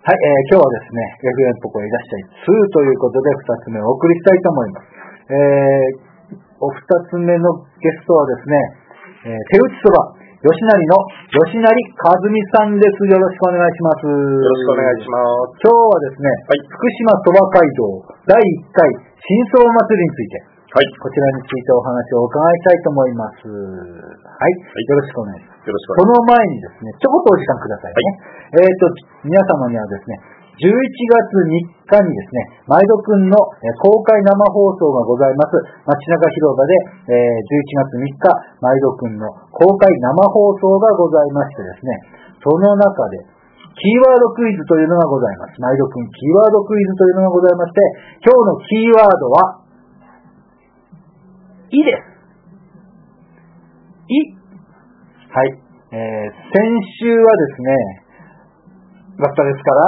はい、今日はですね、FM ポコいらっしゃい2ということで2つ目をお送りしたいと思います。お二つ目のゲストはですね、手打ちそば吉成の吉成和美さんです。よろしくお願いします。 よろしくお願いします。 今日はですね、はい、福島そば街道第1回新そば祭りについて、はい、こちらについてお話をお伺いしたいと思います。はい、よろしくお願いします。 よろしくお願いします。 その前にですね、ちょこっとお時間くださいね。はい、皆様にはですね、11月3日にですね、毎度くんの公開生放送がございます。街中広場で、11月3日、毎度くんの公開生放送がございましてですね、その中で、キーワードクイズというのがございます。毎度くんキーワードクイズというのがございまして、今日のキーワードは、いです。い。はい。先週はですね、だったですから、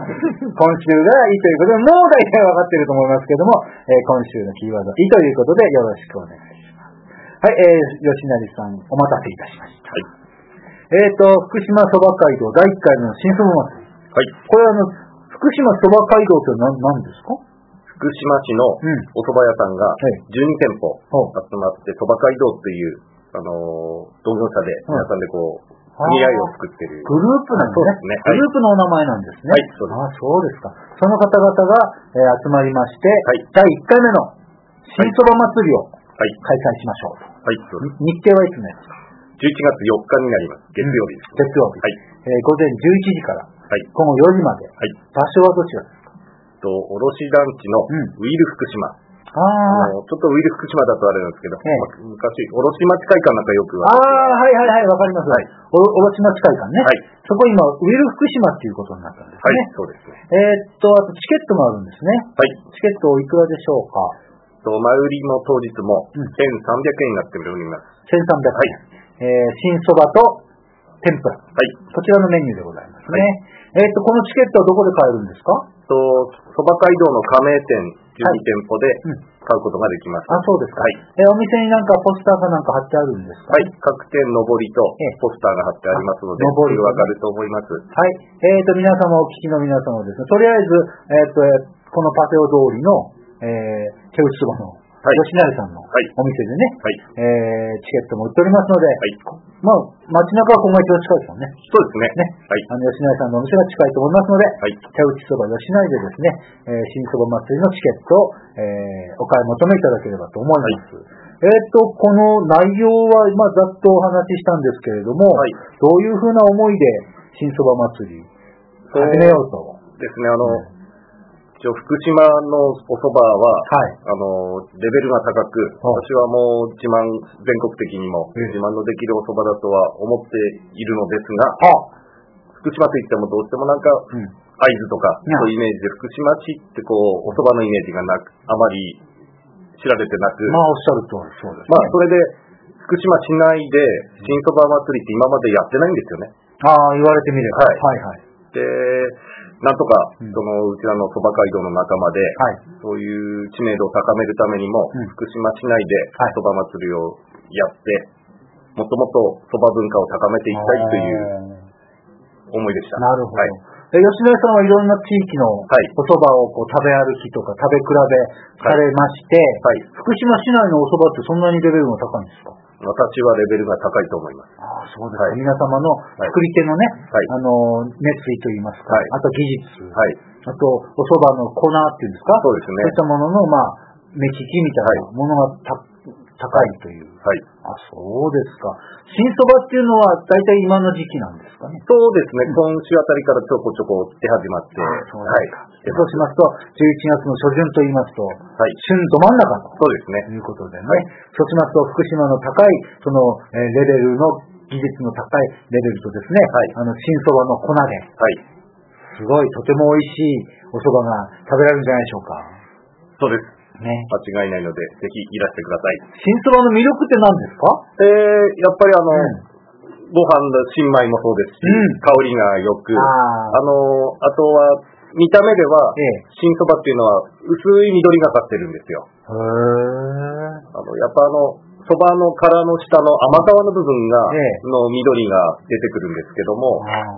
今週がいいということで、もう大体分かっていると思いますけども、今週のキーワードいいということでよろしくお願いします。はい、吉成さん、お待たせいたしました。はい。福島そば街道第1回の新そば祭り。はい。これ福島そば街道って何ですか？ 福島市のお蕎麦屋さんが12店舗集まって、そば街道っていう、同業者で、皆さんでこう、組合を作ってる。 グループなんですね。グループのお名前なんですね。 はい、そうです。 そうですか。その方々が、集まりまして、第1回目の新そば祭りを開催しましょうと。はい、そうです。日程はいつですか ？11月4日になります。月曜日です。 月曜日。はい。午前11時から、午後4時まで。はい。場所はどちらですか？ 卸団地のウィル福島。ちょっとウィル福島だとあれなんですけど、昔、卸町会館なんかよくはいはいはい、わかります。はい。卸町会館ね。はい。そこ今、ウィル福島っていうことになったんですね。 はい、そうですね。 あとチケットもあるんですね。はい。チケットおいくらでしょうか？ 前売りの当日も1300円になっております。 1300円。新そばと天ぷら。はい。こちらのメニューでございますね。はい、このチケットはどこで買えるんですか？ そば街道の加盟店12店舗で買うことができます。 そうですか。はい。お店になんかポスターかなんか貼ってあるんですか？ はい。各店上りとポスターが貼ってありますので、上りわかると思います。 はい。皆様お聞きの皆様ですね。とりあえず、このパテオ通りの、手打ちそばの吉成さんのお店でね、チケットも売っておりますので、街中はここが一番近いですもんね。 そうですね。 はい。吉成さんのお店が近いと思いますので、手打ちそば吉成でですね、新そば祭りのチケットを、お買い求めいただければと思います。この内容は、ざっとお話ししたんですけれども、どういうふうな思いで新そば祭り始めようと。 ですね、福島のお蕎麦は、レベルが高く、私はもう全国的にも自慢のできるお蕎麦だとは思っているのですが、福島といってもどうしてもなんか、会津とか、そういうイメージで、福島市ってお蕎麦のイメージがあまり知られてなく、 おっしゃるとおりそうですね。 それで、福島市内で新蕎麦祭りって今までやってないんですよね。 言われてみれば。はい。 で、なんとか、うちらの蕎麦街道の仲間で、そういう知名度を高めるためにも、福島市内で蕎麦祭りをやって、もっともっと蕎麦文化を高めていきたいという思いでした。 なるほど。吉成さんはいろんな地域のお蕎麦を食べ歩きとか食べ比べされまして、福島市内のお蕎麦ってそんなにレベルが高いんですか？ 私はレベルが高いと思います。 そうですか。皆様の作り手のね、熱意といいますか、あと技術、あとお蕎麦の粉っていうんですか？ そうですね。 そういったものの、目利きみたいなものが高いという。そうですか。新蕎麦っていうのは大体今の時期なんですかね？ そうですね。今週あたりからちょこちょこ出始まって。 そうしますと、11月の初旬と言いますと、旬ど真ん中と。 そうですね。 いうことでね。そうしますと、福島の高い、レベルの、技術の高いレベルとですね、新蕎麦の粉で、すごい、とても美味しいお蕎麦が食べられるんじゃないでしょうか。 そうです。間違いないので、ぜひいらしてください。 新蕎麦の魅力って何ですか？ やっぱりご飯の新米もそうですし、香りがよく、あとは、見た目では、新蕎麦っていうのは薄い緑がかってるんですよ。やっぱ蕎麦の殻の下の甘皮の部分の緑が出てくるんですけども、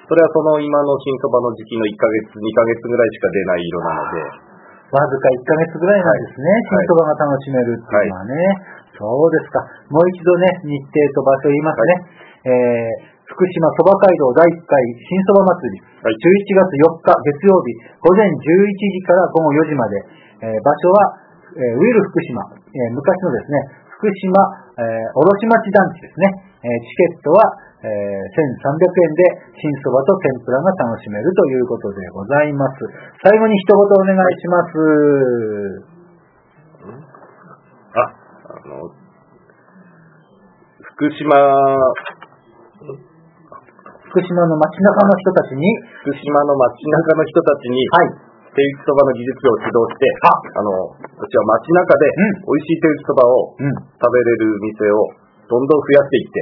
それはその今の新そばの時期の1ヶ月、2ヶ月ぐらいしか出ない色なので。 わずか1ヶ月ぐらいなんですね。新そばが楽しめるっていうのはね。そうですか。もう一度ね、日程と場所言いますね。福島そば街道第1回新そば祭り、11月4日月曜日午前11時から午後4時まで、場所は、ウィル福島、昔のですね、福島、卸町団地ですね。チケットは、1300円で新そばと天ぷらが楽しめるということでございます。最後に一言お願いします。 福島の街中の人たちに、 手打ちそばの技術を指導して、私は街中で美味しい手打ちそばを食べれる店をどんどん増やしていって、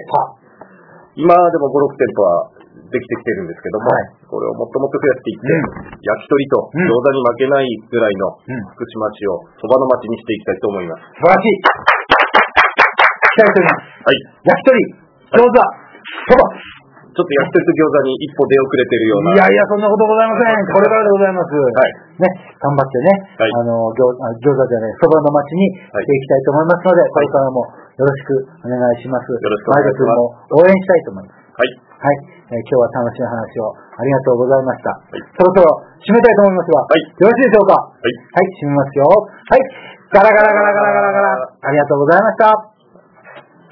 今でも5、6店舗はできてきてるんですけども、これをもっともっと増やしていって、焼き鳥と餃子に負けないぐらいの福島市をそばの町にしていきたいと思います。 素晴らしい。期待しております。焼き鳥、餃子、そば。 ちょっと焼き鳥と餃子に一歩出遅れてるような。 いやいや、そんなことございません。これからでございます。ね、頑張ってね、餃子じゃない、そばの町にしていきたいと思いますので、これからもよろしくお願いします。 よろしくお願いします。 前田君も応援したいと思います。今日は楽しい話をありがとうございました。そろそろ締めたいと思いますが、よろしいでしょうか。締めますよ。ガラガラガラガラガラガラ。ありがとうございました。